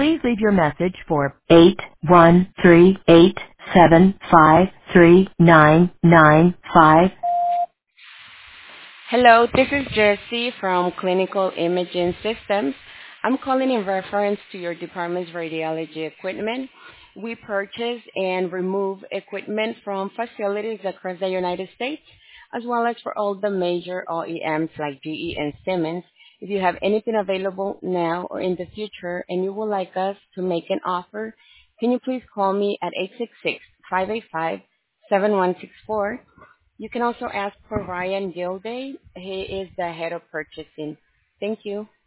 Please leave your message for 813-875-3995. Hello, this is Jessie from Clinical Imaging Systems. I'm calling in reference to your department's radiology equipment. We purchase and remove equipment from facilities across the United States, as well as for all the major OEMs like GE and Siemens. If you have anything available now or in the future and you would like us to make an offer, can you please call me at 866-585-7164. You can also ask for Ryan Gilday. He is the head of purchasing. Thank you.